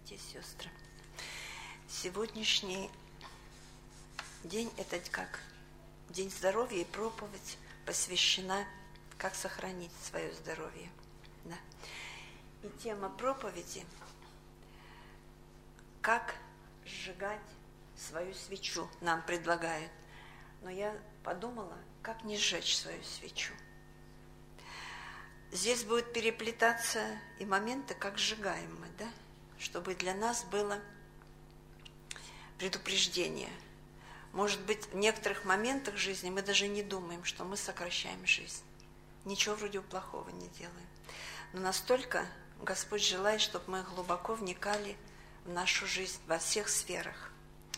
братья и сестры. Сегодняшний день – это как День здоровья, и проповедь посвящена, как сохранить свое здоровье. Да. И тема проповеди – как сжигать свою свечу нам предлагают. Но я подумала, как не сжечь свою свечу. Здесь будут переплетаться и моменты, как сжигаем мы, да? Чтобы для нас было предупреждение. Может быть, в некоторых моментах жизни мы даже не думаем, что мы сокращаем жизнь. Ничего вроде плохого не делаем. Но настолько Господь желает, чтобы мы глубоко вникали в нашу жизнь во всех сферах.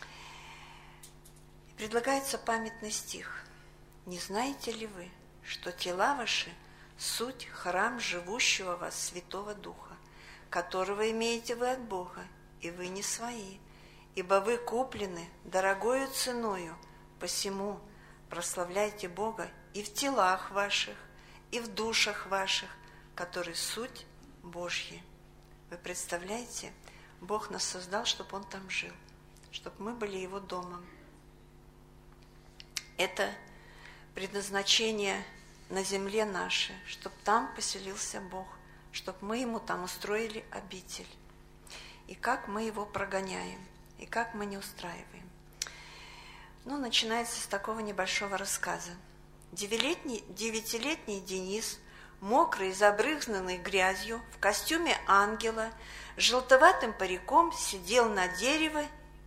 И предлагается памятный стих. «Не знаете ли вы, что тела ваши – суть храм живущего в вас Святого Духа, которого имеете вы от Бога, и вы не свои, ибо вы куплены дорогою ценою, посему прославляйте Бога и в телах ваших, и в душах ваших, которые суть Божьи». Вы представляете, Бог нас создал, чтобы Он там жил, чтобы мы были Его домом. Это предназначение на земле нашей, чтобы там поселился Бог, чтобы мы Ему там устроили обитель. И как мы Его прогоняем, и как мы не устраиваем. Начинается с такого небольшого рассказа. Девятилетний Денис, мокрый и забрызганный грязью, в костюме ангела, с желтоватым париком сидел на дереве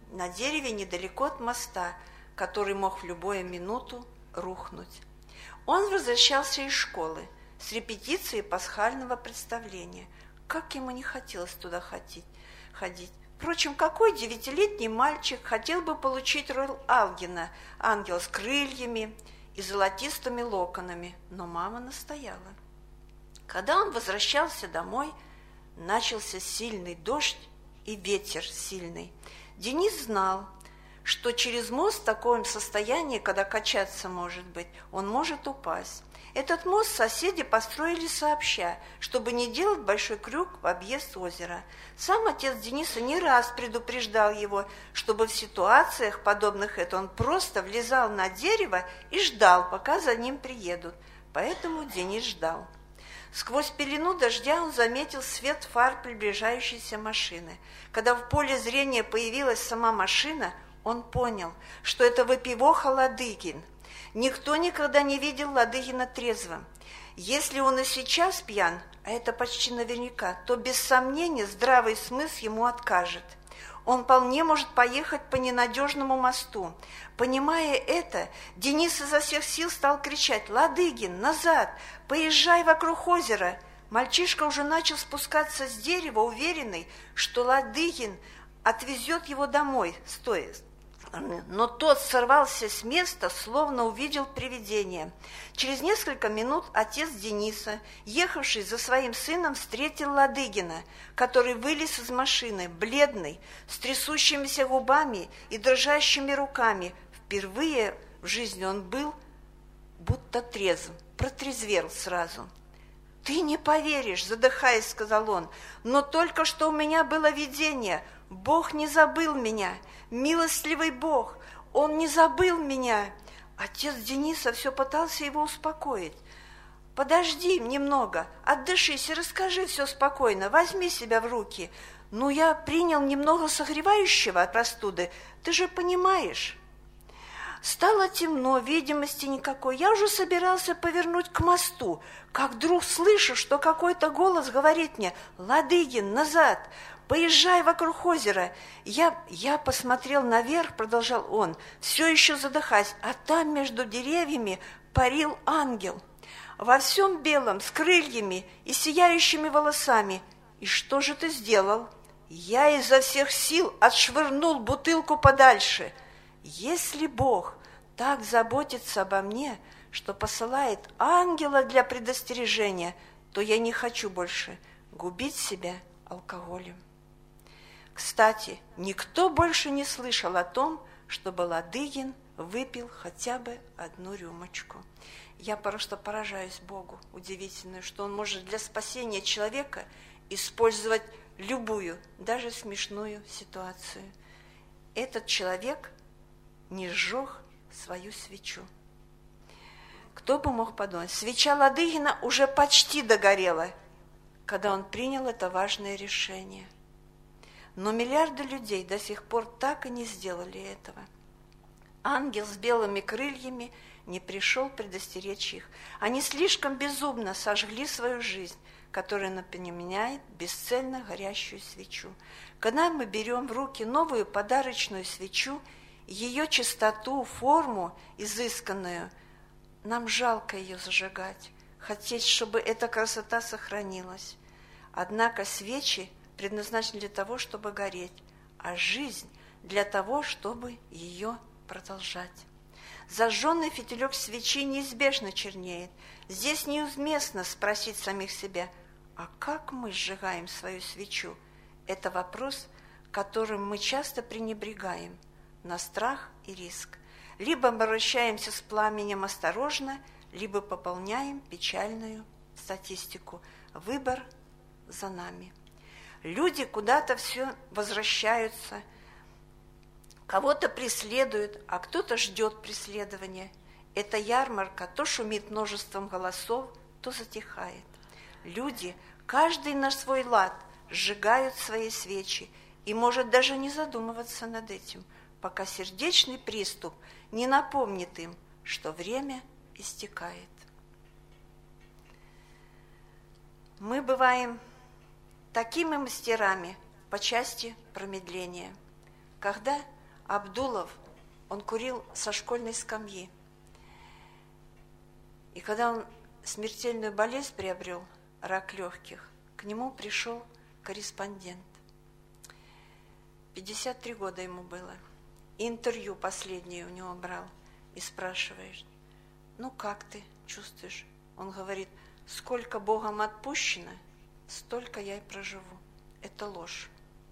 недалеко от моста, который мог в любую минуту рухнуть. Он возвращался из школы с репетиции пасхального представления. Как ему не хотелось туда ходить. Впрочем, какой 9-летний мальчик хотел бы получить роль ангела с крыльями и золотистыми локонами, но мама настояла. Когда он возвращался домой, начался сильный дождь и ветер сильный. Денис знал, что через мост в таком состоянии, когда качаться может быть, он может упасть. Этот мост соседи построили сообща, чтобы не делать большой крюк в объезд озера. Сам отец Дениса не раз предупреждал его, чтобы в ситуациях, подобных этой, он просто влезал на дерево и ждал, пока за ним приедут. Поэтому Денис ждал. Сквозь пелену дождя он заметил свет фар приближающейся машины. Когда в поле зрения появилась сама машина, он понял, что это выпивоха Ладыгин. Никто никогда не видел Ладыгина трезвым. Если он и сейчас пьян, а это почти наверняка, то без сомнения здравый смысл ему откажет. Он вполне может поехать по ненадежному мосту. Понимая это, Денис изо всех сил стал кричать: «Ладыгин, назад! Поезжай вокруг озера!» Мальчишка уже начал спускаться с дерева, уверенный, что Ладыгин отвезет его домой, стоя. Но тот сорвался с места, словно увидел привидение. Через несколько минут отец Дениса, ехавший за своим сыном, встретил Ладыгина, который вылез из машины, бледный, с трясущимися губами и дрожащими руками. Впервые в жизни он был будто трезв, протрезвел сразу. «Ты не поверишь, — задыхаясь, сказал он, — но только что у меня было видение. Бог не забыл меня, милостливый Бог, Он не забыл меня». Отец Дениса все пытался его успокоить. «Подожди немного, отдышись и расскажи все спокойно, возьми себя в руки. Я принял немного согревающего от простуды, ты же понимаешь». Стало темно, видимости никакой. Я уже собирался повернуть к мосту, как вдруг слышу, что какой-то голос говорит мне: «Ладыгин, назад! Поезжай вокруг озера». Я посмотрел наверх, продолжал он, все еще задыхаясь, а там между деревьями парил ангел. Во всем белом, с крыльями и сияющими волосами. «И что же ты сделал?» Я изо всех сил отшвырнул бутылку подальше. Если Бог так заботится обо мне, что посылает ангела для предостережения, то я не хочу больше губить себя алкоголем. Кстати, никто больше не слышал о том, чтобы Ладыгин выпил хотя бы одну рюмочку. Я просто поражаюсь Богу, удивительно, что Он может для спасения человека использовать любую, даже смешную ситуацию. Этот человек не сжег свою свечу. Кто бы мог подумать, свеча Ладыгина уже почти догорела, когда он принял это важное решение. Но миллиарды людей до сих пор так и не сделали этого. Ангел с белыми крыльями не пришел предостеречь их. Они слишком безумно сожгли свою жизнь, которая напоминает бесцельно горящую свечу. Когда мы берем в руки новую подарочную свечу, ее чистоту, форму изысканную, нам жалко ее зажигать, хотеть, чтобы эта красота сохранилась. Однако свечи предназначены для того, чтобы гореть, а жизнь для того, чтобы ее продолжать. Зажженный фитилек свечи неизбежно чернеет. Здесь неуместно спросить самих себя, а как мы сжигаем свою свечу? Это вопрос, которым мы часто пренебрегаем на страх и риск. Либо обращаемся с пламенем осторожно, либо пополняем печальную статистику. Выбор за нами. Люди куда-то все возвращаются, кого-то преследуют, а кто-то ждет преследования. Эта ярмарка то шумит множеством голосов, то затихает. Люди, каждый на свой лад, сжигают свои свечи и может даже не задумываться над этим, пока сердечный приступ не напомнит им, что время истекает. Мы бываем такими мастерами по части промедления. Когда Абдулов, он курил со школьной скамьи, и когда он смертельную болезнь приобрел, рак легких, к нему пришел корреспондент. 53 года ему было. Интервью последнее у него брал и спрашиваешь, ну как ты чувствуешь? Он говорит, сколько Богом отпущено, столько я и проживу. Это ложь.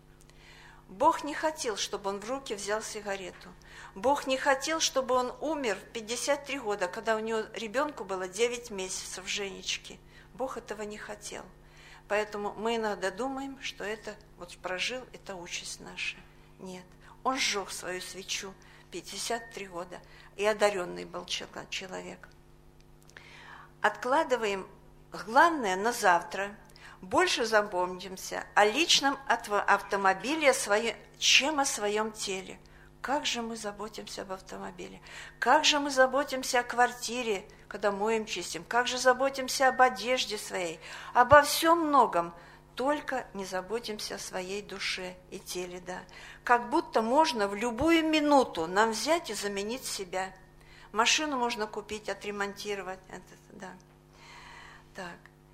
Бог не хотел, чтобы он в руки взял сигарету. Бог не хотел, чтобы он умер в 53 года, когда у него ребенку было 9 месяцев, Женечки. Бог этого не хотел. Поэтому мы иногда думаем, что это вот прожил, это участь наша. Нет. Он сжег свою свечу 53 года, и одаренный был человек. Откладываем главное на завтра. Больше заботимся о личном автомобиле, чем о своем теле. Как же мы заботимся об автомобиле? Как же мы заботимся о квартире, когда моем, чистим? Как же заботимся об одежде своей? Обо всем многом. Только не заботимся о своей душе и теле, да. Как будто можно в любую минуту нам взять и заменить себя. Машину можно купить, отремонтировать. Да. Так.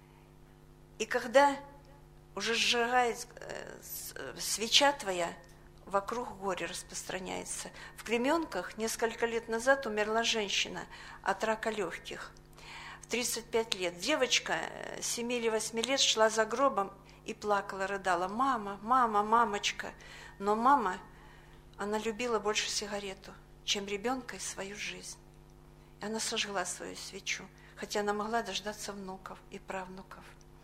И когда уже сжигает свеча твоя, вокруг горе распространяется. В Кременках несколько лет назад умерла женщина от рака легких. В 35 лет. Девочка 7 или 8 лет шла за гробом и плакала, рыдала. Мама, мама, мамочка. Но мама, она любила больше сигарету, чем ребенка и свою жизнь. И она сожгла свою свечу, хотя она могла дождаться внуков и правнуков.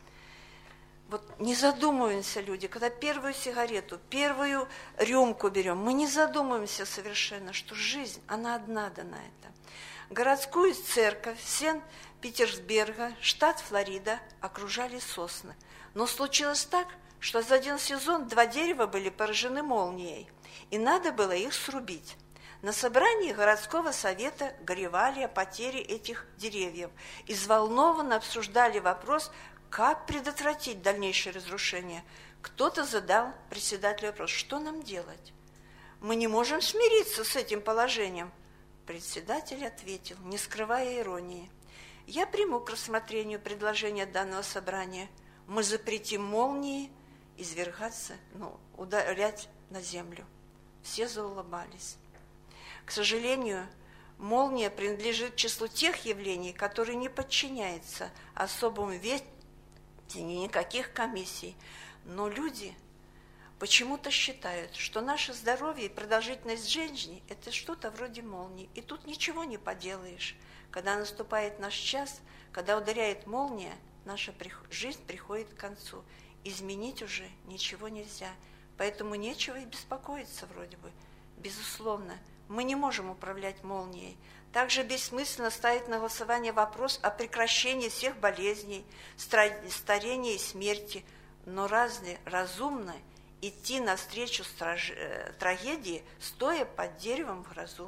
Вот не задумываемся, люди, когда первую сигарету, первую рюмку берем, мы не задумываемся совершенно, что жизнь, она одна дана это. Городскую церковь Сент-Петербурга, штат Флорида, окружали сосны. Но случилось так, что за один сезон 2 дерева были поражены молнией, и надо было их срубить. На собрании городского совета горевали о потере этих деревьев и взволнованно обсуждали вопрос, как предотвратить дальнейшее разрушение. Кто-то задал председателю вопрос, что нам делать? Мы не можем смириться с этим положением. Председатель ответил, не скрывая иронии, я приму к рассмотрению предложение данного собрания. Мы запретим молнии извергаться, ударять на землю. Все заулыбались. К сожалению, молния принадлежит к числу тех явлений, которые не подчиняются особому ведению никаких комиссий. Но люди почему-то считают, что наше здоровье и продолжительность жизни – это что-то вроде молнии. И тут ничего не поделаешь. Когда наступает наш час, когда ударяет молния, наша жизнь приходит к концу. изменить уже ничего нельзя. Поэтому нечего и беспокоиться вроде бы. Безусловно, мы не можем управлять молнией. Также бессмысленно ставить на голосование вопрос о прекращении всех болезней, старения и смерти. Но разве разумно идти навстречу трагедии, стоя под деревом в грозу?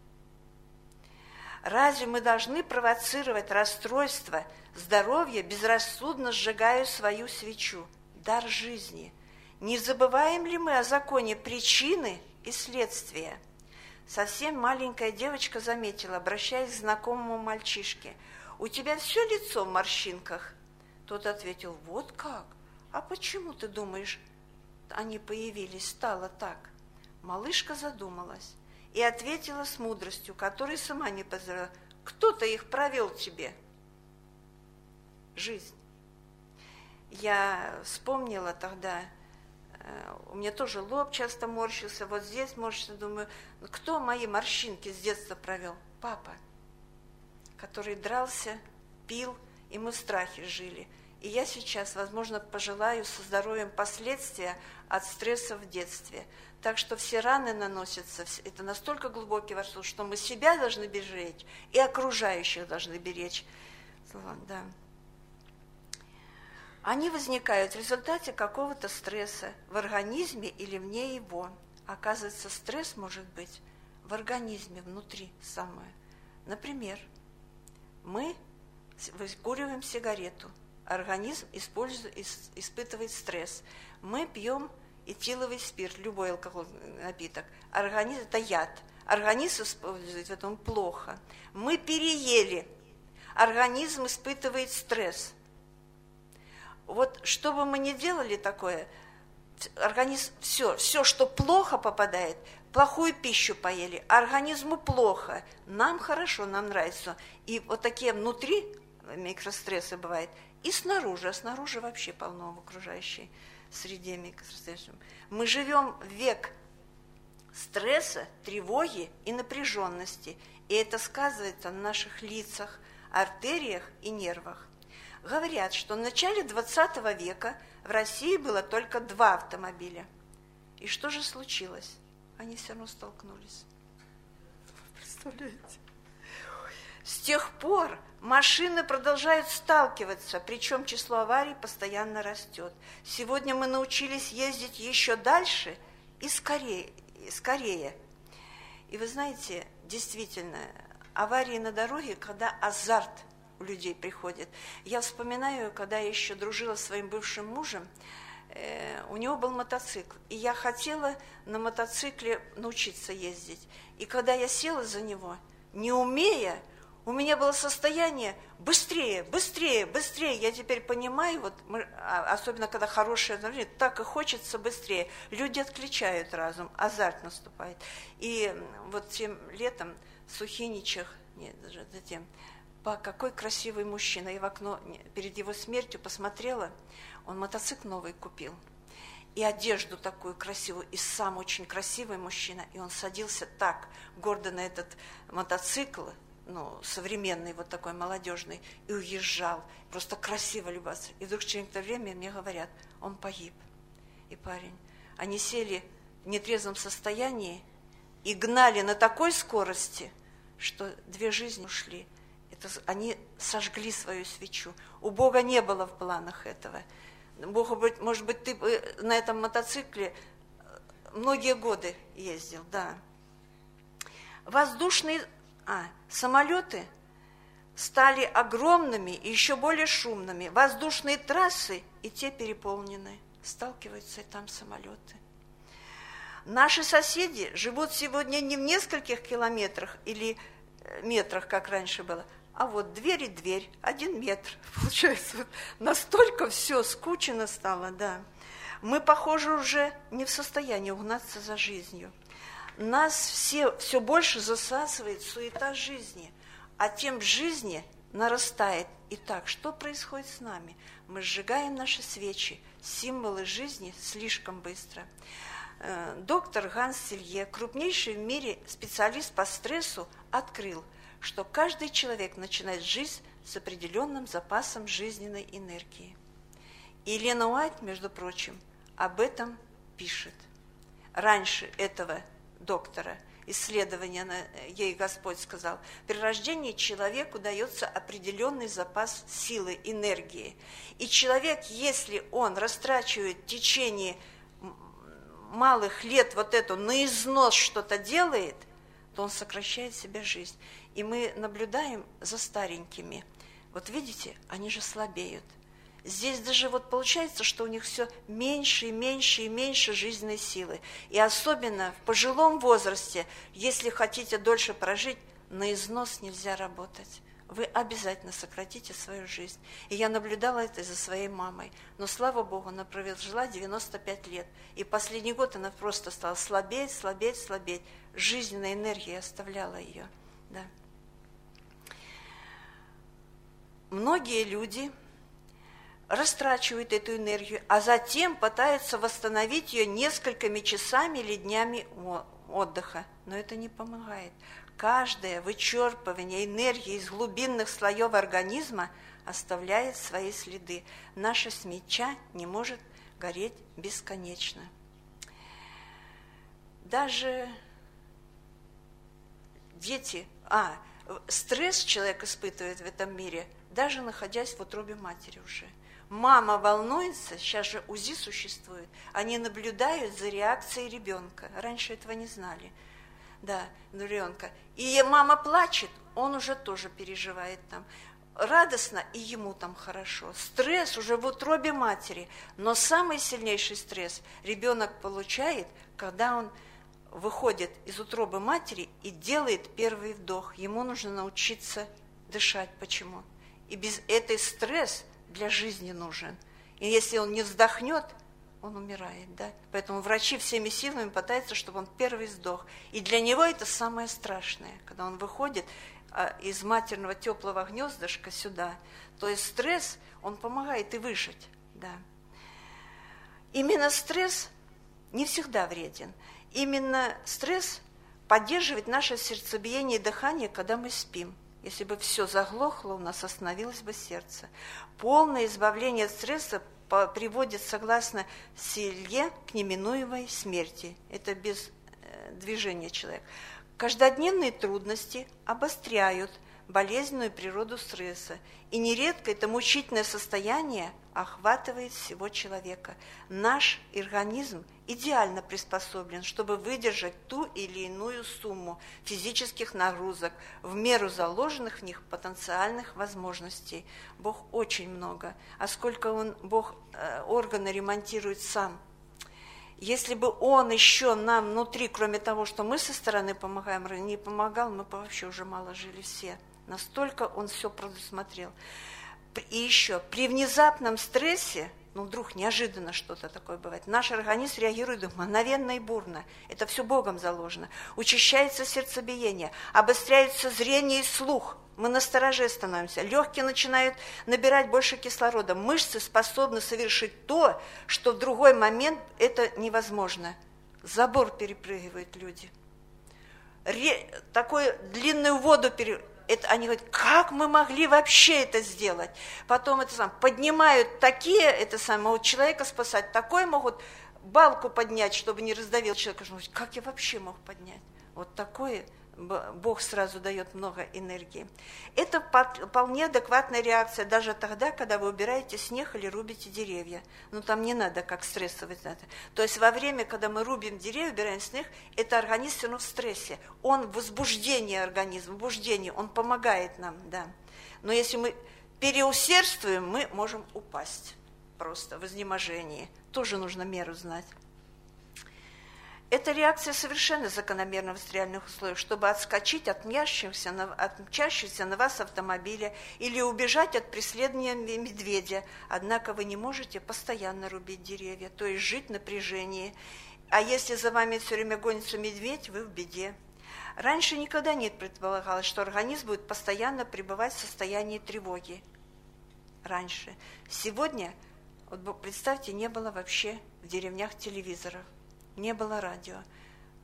Разве мы должны провоцировать расстройство здоровья, безрассудно сжигая свою свечу, дар жизни? Не забываем ли мы о законе причины и следствия? Совсем маленькая девочка заметила, обращаясь к знакомому мальчишке: «У тебя все лицо в морщинках?» Тот ответил: «Вот как? А почему, ты думаешь, они появились, стало так?» Малышка задумалась и ответила с мудростью, которой сама не познала: «Кто-то их провел тебе. Жизнь». Я вспомнила тогда, у меня тоже лоб часто морщился, вот здесь морщился, думаю, кто мои морщинки с детства провел? Папа, который дрался, пил, и мы в страхе жили. И я сейчас, возможно, пожелаю со здоровьем последствия от стресса в детстве. Так что все раны наносятся, это настолько глубокий вопрос, что мы себя должны беречь и окружающих должны беречь. Да. Они возникают в результате какого-то стресса в организме или вне его. Оказывается, стресс может быть в организме, внутри самое. Например, мы выкуриваем сигарету, организм испытывает стресс. Мы пьем этиловый спирт, любой алкогольный напиток. Организм – это яд. Организм использует в этом плохо. Мы переели. Организм испытывает стресс. Вот что бы мы ни делали такое, организм, все, что плохо попадает, плохую пищу поели, организму плохо, нам хорошо, нам нравится. И вот такие внутри микрострессы бывают, и снаружи, а снаружи вообще полно в окружающей среде микрострессов. Мы живем в век стресса, тревоги и напряженности, и это сказывается на наших лицах, артериях и нервах. Говорят, что в начале 20 века в России было только 2 автомобиля. И что же случилось? Они все равно столкнулись. Представляете? С тех пор машины продолжают сталкиваться, причем число аварий постоянно растет. Сегодня мы научились ездить еще дальше и скорее. И вы знаете, действительно, аварии на дороге, когда азарт у людей приходит. Я вспоминаю, когда я еще дружила с своим бывшим мужем, у него был мотоцикл, и я хотела на мотоцикле научиться ездить. И когда я села за него, не умея, у меня было состояние быстрее. Я теперь понимаю, вот особенно когда хорошее отношение, так и хочется быстрее. Люди отключают разум, азарт наступает. И вот тем летом в Сухиничах, какой красивый мужчина. Я в окно перед его смертью посмотрела, он мотоцикл новый купил. И одежду такую красивую, и сам очень красивый мужчина. И он садился так гордо на этот мотоцикл, современный, вот такой молодежный, и уезжал. Просто красиво любоваться. И вдруг через некоторое время мне говорят, он погиб. И парень. Они сели в нетрезвом состоянии и гнали на такой скорости, что 2 жизни ушли. Они сожгли свою свечу. У Бога не было в планах этого. Бог, может быть, ты на этом мотоцикле многие годы ездил, да. Самолеты стали огромными и еще более шумными. Воздушные трассы и те переполнены. Сталкиваются и там самолеты. Наши соседи живут сегодня не в нескольких километрах или метрах, как раньше было, а вот дверь и дверь, 1 метр. Получается, вот настолько все скучно стало, да. Мы, похоже, уже не в состоянии угнаться за жизнью. Нас все больше засасывает суета жизни, а темп жизни нарастает. Итак, что происходит с нами? Мы сжигаем наши свечи, символы жизни слишком быстро. Доктор Ганс Селье, крупнейший в мире специалист по стрессу, открыл, что каждый человек начинает жизнь с определенным запасом жизненной энергии. И Елена Уайт, между прочим, об этом пишет. Раньше этого доктора исследования ей Господь сказал: при рождении человеку дается определенный запас силы, энергии. И человек, если он растрачивает в течение малых лет вот это на износ что-то делает, то он сокращает себе жизнь. И мы наблюдаем за старенькими. Вот видите, они же слабеют. Здесь даже вот получается, что у них все меньше и меньше и меньше жизненной силы. И особенно в пожилом возрасте, если хотите дольше прожить, на износ нельзя работать. Вы обязательно сократите свою жизнь. И я наблюдала это за своей мамой. Но, слава Богу, она прожила 95 лет. И последний год она просто стала слабеть, слабеть, слабеть. Жизненная энергия оставляла ее. Да. Многие люди растрачивают эту энергию, а затем пытаются восстановить ее несколькими часами или днями отдыха. Но это не помогает. Каждое вычерпывание энергии из глубинных слоев организма оставляет свои следы. Наша свеча не может гореть бесконечно. Даже дети, стресс человек испытывает в этом мире, даже находясь в утробе матери уже. Мама волнуется, сейчас же УЗИ существует, они наблюдают за реакцией ребенка. Раньше этого не знали. Да, ребенка. И мама плачет, он уже тоже переживает там. Радостно, и ему там хорошо. Стресс уже в утробе матери. Но самый сильнейший стресс ребенок получает, когда он выходит из утробы матери и делает первый вдох. Ему нужно научиться дышать. Почему? И без этой стресс для жизни нужен. И если он не вздохнет, он умирает, да? Поэтому врачи всеми силами пытаются, чтобы он первый вздох. И для него это самое страшное, когда он выходит из матерного теплого гнездышка сюда. То есть стресс, он помогает и выжить, да. Именно стресс не всегда вреден. Именно стресс поддерживает наше сердцебиение и дыхание, когда мы спим. Если бы все заглохло, у нас остановилось бы сердце. Полное избавление от стресса приводит, согласно Селье, к неминуемой смерти. Это без движения человека. Каждодневные трудности обостряют болезненную природу стресса. И нередко это мучительное состояние охватывает всего человека. Наш организм идеально приспособлен, чтобы выдержать ту или иную сумму физических нагрузок в меру заложенных в них потенциальных возможностей. Бог очень много. А сколько Бог органы ремонтирует сам. Если бы Он еще нам внутри, кроме того, что мы со стороны помогаем, не помогал, мы бы вообще уже мало жили все. Настолько Он все предусмотрел. И еще, при внезапном стрессе, вдруг неожиданно что-то такое бывает, наш организм реагирует мгновенно и бурно. Это все Богом заложено. Учащается сердцебиение, обостряется зрение и слух. Мы настороже становимся. Легкие начинают набирать больше кислорода. Мышцы способны совершить то, что в другой момент это невозможно. Забор перепрыгивают люди. Такую длинную воду они говорят, как мы могли вообще это сделать? Потом поднимают такие, человека спасать, такое могут балку поднять, чтобы не раздавил человека. Как я вообще мог поднять? Вот такое Бог сразу дает много энергии. Это вполне адекватная реакция даже тогда, когда вы убираете снег или рубите деревья. Там не надо как стрессовать. То есть во время, когда мы рубим деревья, убираем снег, это организм все равно в стрессе. Он в возбуждении организма, он помогает нам, да. Но если мы переусердствуем, мы можем упасть просто в изнеможении. Тоже нужно меру знать. Эта реакция совершенно закономерна в реальных условиях, чтобы отскочить от мчащихся на вас автомобиля или убежать от преследования медведя. Однако вы не можете постоянно рубить деревья, то есть жить в напряжении. А если за вами все время гонится медведь, вы в беде. Раньше никогда не предполагалось, что организм будет постоянно пребывать в состоянии тревоги. Раньше. Сегодня, представьте, не было вообще в деревнях телевизоров. Не было радио.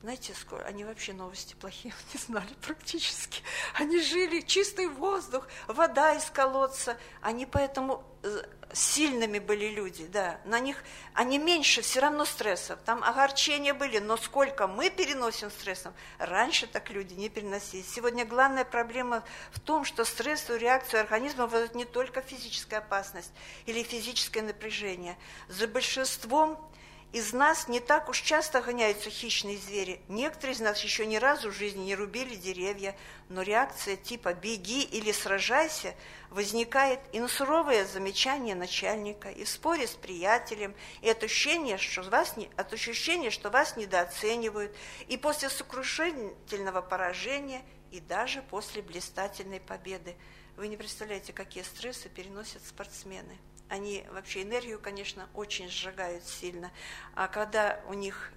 Знаете, сколько? Они вообще новости плохие не знали практически. Они жили, чистый воздух, вода из колодца. Они поэтому сильными были люди, да. На них, они меньше все равно стрессов. Там огорчения были, но сколько мы переносим стрессов, раньше так люди не переносили. Сегодня главная проблема в том, что стрессовую реакцию организма вызывает не только физическая опасность или физическое напряжение. За большинством из нас не так уж часто гоняются хищные звери. Некоторые из нас еще ни разу в жизни не рубили деревья, но реакция типа «беги» или «сражайся» возникает и на суровое замечание начальника, и в споре с приятелем, и от ощущения, что вас недооценивают, и после сокрушительного поражения, и даже после блистательной победы. Вы не представляете, какие стрессы переносят спортсмены. Они вообще энергию, конечно, очень сжигают сильно. А когда у них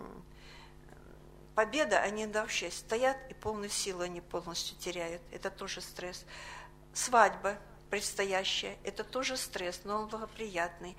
победа, они вообще стоят и полную силу они полностью теряют. Это тоже стресс. Свадьба предстоящая, это тоже стресс, но он благоприятный.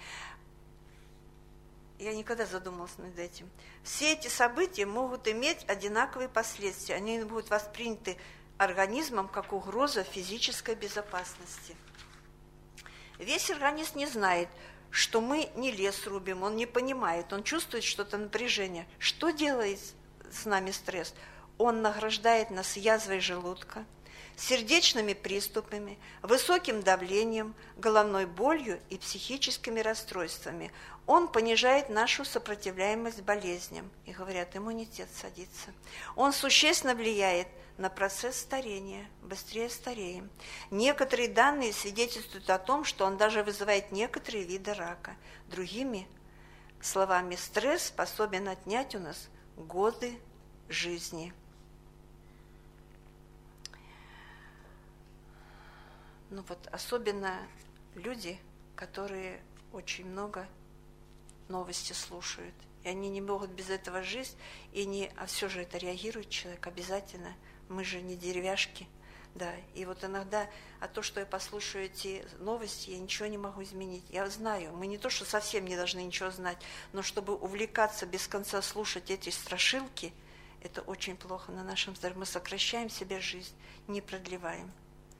Я никогда задумалась над этим. Все эти события могут иметь одинаковые последствия. Они будут восприняты организмом как угроза физической безопасности. Весь организм не знает, что мы не лес рубим, он не понимает, он чувствует что-то напряжение. Что делает с нами стресс? Он награждает нас язвой желудка, сердечными приступами, высоким давлением, головной болью и психическими расстройствами. Он понижает нашу сопротивляемость болезням. И говорят, иммунитет садится. Он существенно влияет на процесс старения, быстрее стареем. Некоторые данные свидетельствуют о том, что он даже вызывает некоторые виды рака. Другими словами, стресс способен отнять у нас годы жизни. Ну вот, особенно люди, которые очень много новости слушают, и они не могут без этого жить, а все же это реагирует человек обязательно. Мы же не деревяшки, да. И вот иногда, то, что я послушаю эти новости, я ничего не могу изменить. Я знаю, мы не то, что совсем не должны ничего знать, но чтобы увлекаться без конца слушать эти страшилки, это очень плохо на нашем здоровье. Мы сокращаем себе жизнь, не продлеваем.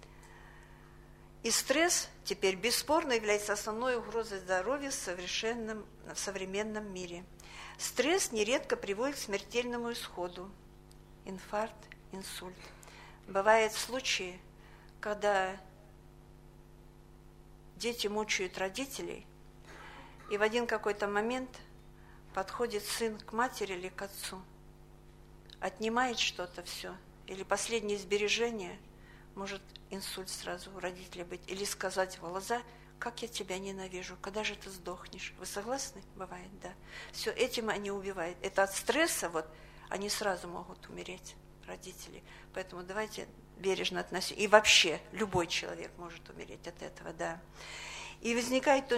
И стресс теперь бесспорно является основной угрозой здоровья в современном мире. Стресс нередко приводит к смертельному исходу. Инфаркт, инсульт. Бывают случаи, когда дети мучают родителей, и в один какой-то момент подходит сын к матери или к отцу, отнимает что-то все, или последнее сбережение, может инсульт сразу у родителей быть, или сказать в глаза: «Как я тебя ненавижу, когда же ты сдохнешь?» Вы согласны? Бывает, да. Все, этим они убивают. Это от стресса, вот, они сразу могут умереть, родители. Поэтому давайте бережно относиться. И вообще, любой человек может умереть от этого, да. И возникает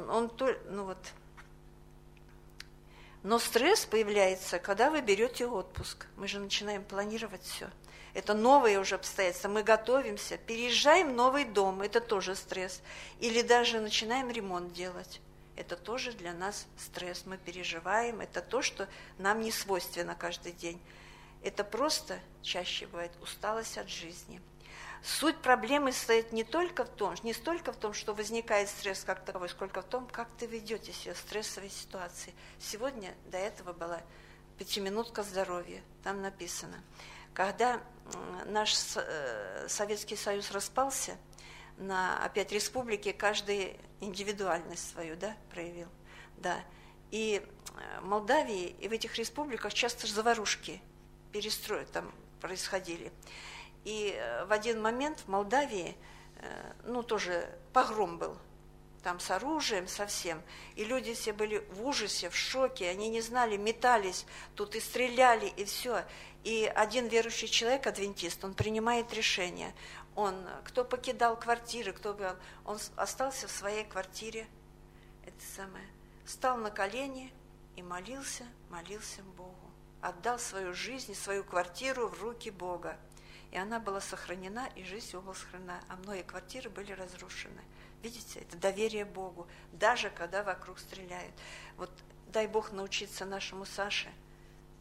Но стресс появляется, когда вы берете отпуск. Мы же начинаем планировать все. Это новые уже обстоятельства. Мы готовимся, переезжаем в новый дом. Это тоже стресс. Или даже начинаем ремонт делать. Это тоже для нас стресс. Мы переживаем. Это то, что нам не свойственно каждый день. Это просто чаще бывает усталость от жизни. Суть проблемы состоит не столько в том, что возникает стресс как таковой, сколько в том, как ты ведете себя в стрессовой ситуации. Сегодня до этого была 5-минутка здоровья. Там написано, когда наш Советский Союз распался, на опять республики каждый индивидуальность свою, да, проявил. Да. И в Молдавии и в этих республиках часто заварушки, перестрои там происходили. И в один момент в Молдавии, тоже погром был, там с оружием совсем, и люди все были в ужасе, в шоке, они не знали, метались, тут и стреляли, и все. И один верующий человек, адвентист, он принимает решение. Кто покидал квартиры, он остался в своей квартире, стал на колени и молился Богу. Отдал свою жизнь и свою квартиру в руки Бога. И она была сохранена, и жизнь его была сохранена, а многие квартиры были разрушены. Видите, это доверие Богу, даже когда вокруг стреляют. Вот дай Бог научиться нашему Саше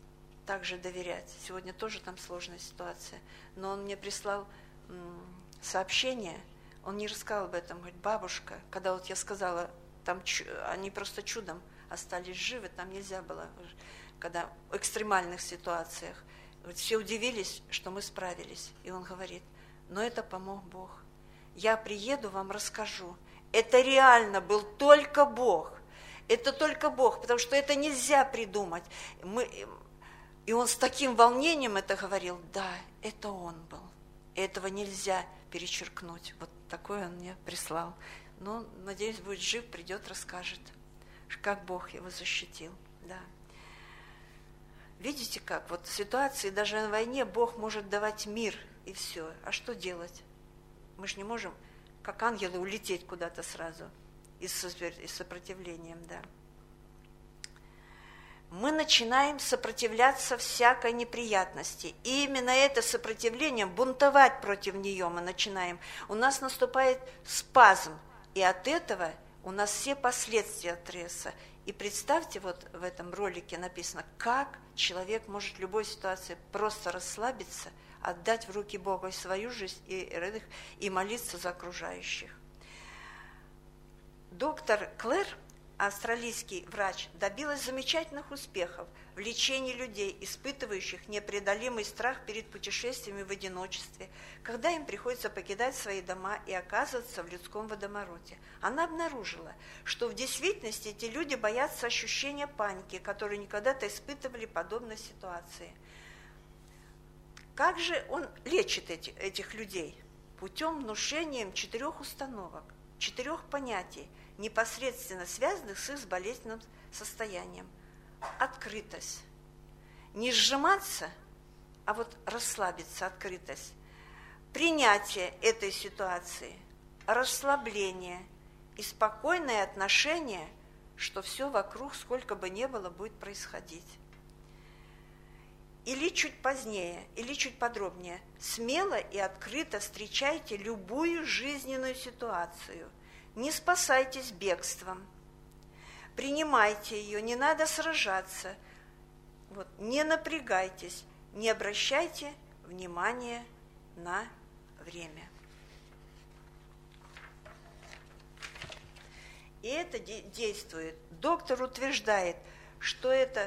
также доверять. Сегодня тоже там сложная ситуация. Но он мне прислал сообщение, он не рассказал об этом. Говорит, бабушка, когда вот я сказала, там они просто чудом остались живы, там нельзя было, когда в экстремальных ситуациях. Вот все удивились, что мы справились. И он говорит, но это помог Бог. Я приеду, вам расскажу. Это реально был только Бог. Это только Бог, потому что это нельзя придумать. И он с таким волнением это говорил, да, это он был. Этого нельзя перечеркнуть. Вот такое он мне прислал. Но, надеюсь, будет жив, придет, расскажет, как Бог его защитил. Да. Видите как? Вот в ситуации даже на войне Бог может давать мир и все. А что делать? Мы же не можем, как ангелы, улететь куда-то сразу и с сопротивлением, да. Мы начинаем сопротивляться всякой неприятности. И именно это сопротивление, бунтовать против нее мы начинаем. У нас наступает спазм. И от этого у нас все последствия от стресса. И представьте, вот в этом ролике написано, как человек может в любой ситуации просто расслабиться, отдать в руки Бога свою жизнь и молиться за окружающих. Доктор Клэр, австралийский врач, добилась замечательных успехов в лечении людей, испытывающих непреодолимый страх перед путешествиями в одиночестве, когда им приходится покидать свои дома и оказываться в людском водовороте. Она обнаружила, что в действительности эти люди боятся ощущения паники, которые никогда-то испытывали в подобной ситуации. Как же он лечит этих людей? Путем внушения 4 установок, 4 понятий, непосредственно связанных с их болезненным состоянием. Открытость. Не сжиматься, а вот расслабиться, открытость. Принятие этой ситуации, расслабление и спокойное отношение, что все вокруг, сколько бы ни было, будет происходить. Или чуть позднее, или чуть подробнее. Смело и открыто встречайте любую жизненную ситуацию. Не спасайтесь бегством. Принимайте ее, не надо сражаться. Вот, не напрягайтесь, не обращайте внимания на время. И это действует. Доктор утверждает, что это...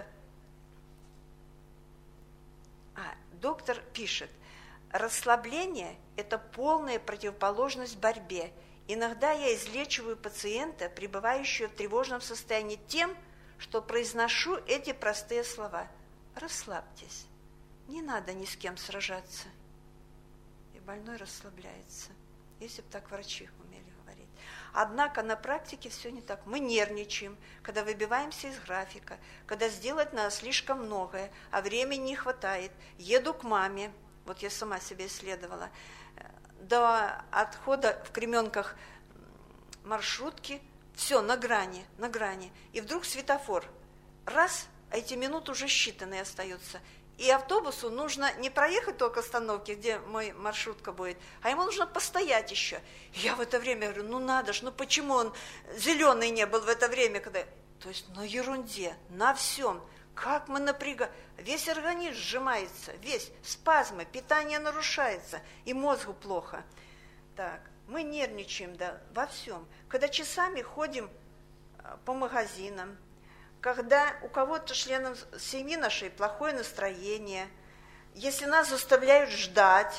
Доктор пишет, расслабление – это полная противоположность борьбе. Иногда я излечиваю пациента, пребывающего в тревожном состоянии, тем, что произношу эти простые слова. Расслабьтесь, не надо ни с кем сражаться. И больной расслабляется, если бы так врачи умели говорить. Однако на практике все не так. Мы нервничаем, когда выбиваемся из графика, когда сделать надо слишком многое, а времени не хватает. Еду к маме, вот я сама себя исследовала, до отхода в Кременках маршрутки, все на грани. И вдруг светофор. Раз, а эти минуты уже считанные остаются. И автобусу нужно не проехать только остановки, где мой маршрутка будет, а ему нужно постоять еще. Я в это время говорю, ну надо ж, ну почему он зеленый не был в это время, когда... То есть на ерунде, на всем. Как мы напрягаем, весь организм сжимается, весь, спазмы, питание нарушается, и мозгу плохо. Так, мы нервничаем, да, во всем. Когда часами ходим по магазинам, когда у кого-то членов семьи нашей плохое настроение, если нас заставляют ждать,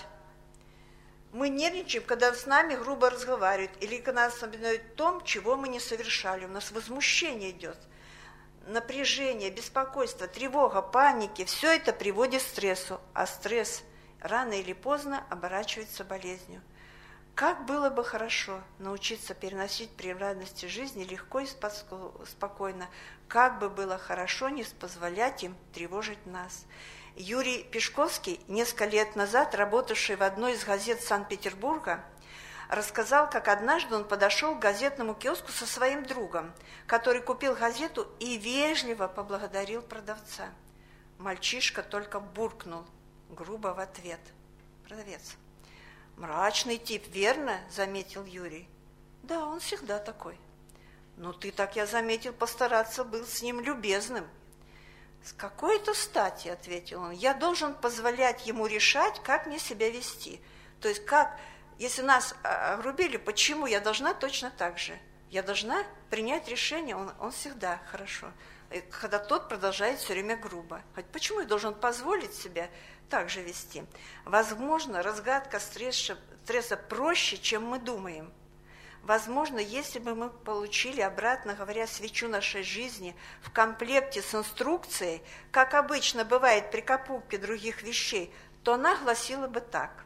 мы нервничаем, когда с нами грубо разговаривают, или когда нас обвиняют в том, чего мы не совершали, у нас возмущение идет. Напряжение, беспокойство, тревога, паники – все это приводит к стрессу, а стресс рано или поздно оборачивается болезнью. Как было бы хорошо научиться переносить превратности жизни легко и спокойно, как бы было хорошо не позволять им тревожить нас. Юрий Пешковский, несколько лет назад работавший в одной из газет Санкт-Петербурга, рассказал, как однажды он подошел к газетному киоску со своим другом, который купил газету и вежливо поблагодарил продавца. Мальчишка только буркнул грубо в ответ. Продавец: «Мрачный тип, верно?» – заметил Юрий. «Да, он всегда такой». «Ну, ты, так я заметил, постараться был с ним любезным». С какой-то стати, ответил он, я должен позволять ему решать, как мне себя вести. То есть как, если нас огрубили, почему я должна точно так же? Я должна принять решение, он всегда хорошо. Когда тот продолжает все время грубо. Почему я должен позволить себя так же вести? Возможно, разгадка стресса проще, чем мы думаем. Возможно, если бы мы получили, обратно говоря, свечу нашей жизни в комплекте с инструкцией, как обычно бывает при покупке других вещей, то она гласила бы так.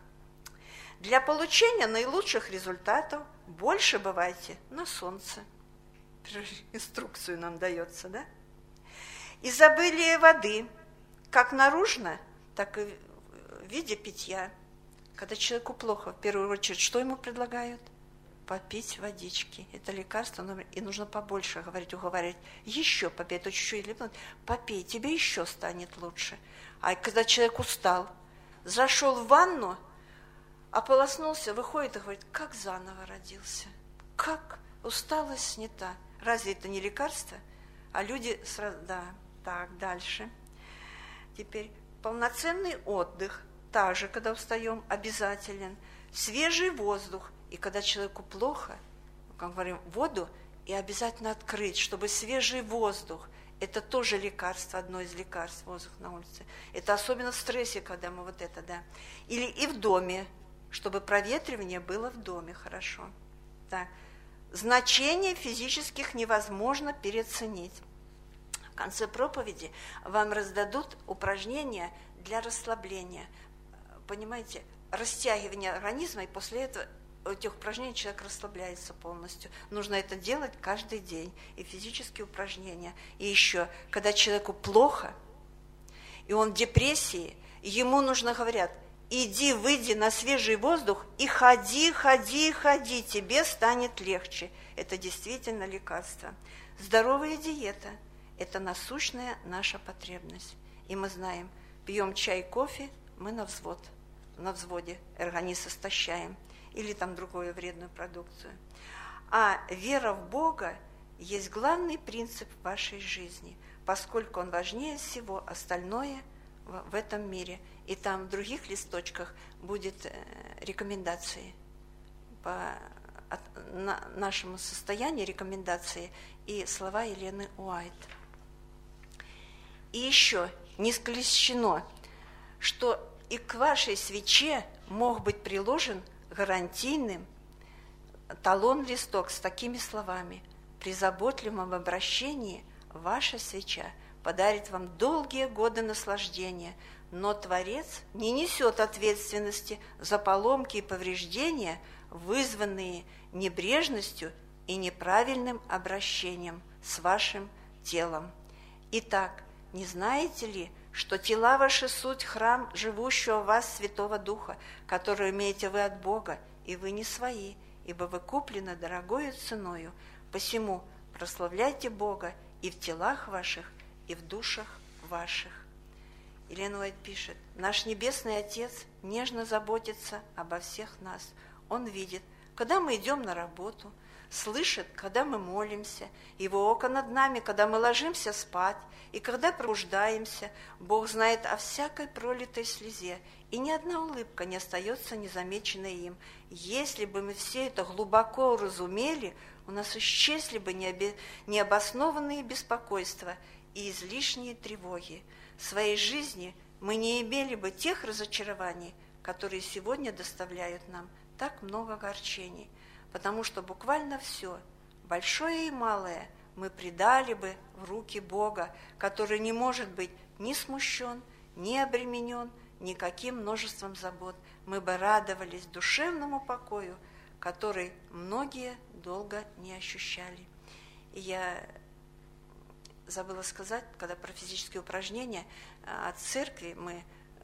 Для получения наилучших результатов больше бывайте на солнце. Инструкцию нам дается, да? Изобилие воды, как наружно, так и в виде питья. Когда человеку плохо, в первую очередь, что ему предлагают? Попить водички. Это лекарство, и нужно побольше говорить, уговаривать. Еще попей, то чуть-чуть, попей, тебе еще станет лучше. А когда человек устал, зашел в ванну, ополоснулся, выходит и говорит, как заново родился, как усталость снята. Разве это не лекарство? А люди сразу, да, так, дальше. Теперь полноценный отдых, также, когда устаем, обязателен. Свежий воздух. И когда человеку плохо, как говорим, воду и обязательно открыть, чтобы свежий воздух, это тоже лекарство, одно из лекарств, воздух на улице. Это особенно в стрессе, когда мы вот это, да. Или и в доме, чтобы проветривание было в доме хорошо. Так. Значение физических невозможно переоценить. В конце проповеди вам раздадут упражнения для расслабления. Понимаете, растягивание организма, и после этого этих упражнений человек расслабляется полностью. Нужно это делать каждый день. И физические упражнения. И еще, когда человеку плохо, и он в депрессии, ему нужно, говорят, иди, выйди на свежий воздух и ходи, ходи, ходи, тебе станет легче. Это действительно лекарство. Здоровая диета – это насущная наша потребность. И мы знаем, пьем чай, кофе, мы на взводе, организм истощаем. Или там другую вредную продукцию. А вера в Бога есть главный принцип вашей жизни, поскольку он важнее всего остальное в этом мире. И там в других листочках будет рекомендации по нашему состоянию, рекомендации и слова Елены Уайт. И еще не исключено, что и к вашей свече мог быть приложен гарантийным талон-листок с такими словами: при заботливом обращении ваша свеча подарит вам долгие годы наслаждения, но Творец не несет ответственности за поломки и повреждения, вызванные небрежностью и неправильным обращением с вашим телом. Итак, не знаете ли, что тела ваши суть храм живущего в вас Святого Духа, который имеете вы от Бога, и вы не свои, ибо вы куплены дорогою ценою. Посему прославляйте Бога и в телах ваших, и в душах ваших. Елена Уайт пишет: наш Небесный Отец нежно заботится обо всех нас. Он видит, когда мы идем на работу, слышит, когда мы молимся, Его око над нами, когда мы ложимся спать, и когда пробуждаемся. Бог знает о всякой пролитой слезе, и ни одна улыбка не остается незамеченной им. Если бы мы все это глубоко разумели, у нас исчезли бы необоснованные беспокойства и излишние тревоги. В своей жизни мы не имели бы тех разочарований, которые сегодня доставляют нам так много огорчений, потому что буквально все, большое и малое, мы предали бы в руки Бога, который не может быть ни смущен, ни обременен никаким множеством забот. Мы бы радовались душевному покою, который многие долго не ощущали. И я забыла сказать, когда про физические упражнения, от церкви мы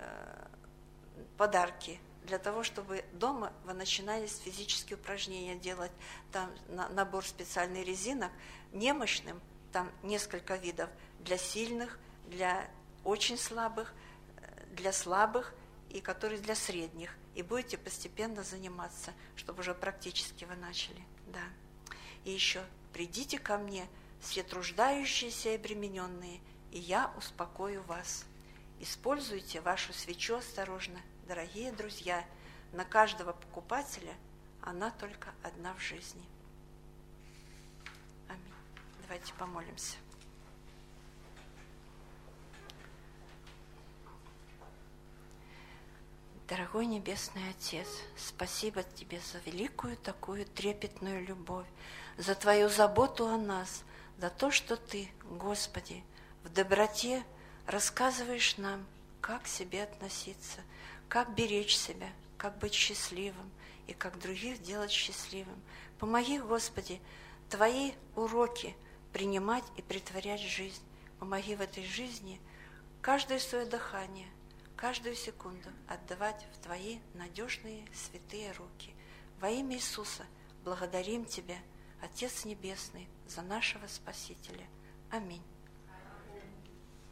подарки для того, чтобы дома вы начинали физические упражнения делать. Там набор специальных резинок немощным, там несколько видов, для сильных, для очень слабых, для слабых и которые для средних. И будете постепенно заниматься, чтобы уже практически вы начали. Да. И еще: придите ко мне, все труждающиеся и обремененные, и я успокою вас. Используйте вашу свечу осторожно, дорогие друзья. На каждого покупателя она только одна в жизни. Аминь. Давайте помолимся. Дорогой Небесный Отец, спасибо Тебе за великую такую трепетную любовь, за Твою заботу о нас, за то, что Ты, Господи, в доброте рассказываешь нам, как к себе относиться, как беречь себя, как быть счастливым и как других делать счастливым. Помоги, Господи, Твои уроки принимать и претворять в жизнь. Помоги в этой жизни каждое свое дыхание, каждую секунду отдавать в Твои надежные святые руки. Во имя Иисуса благодарим Тебя, Отец Небесный, за нашего Спасителя. Аминь.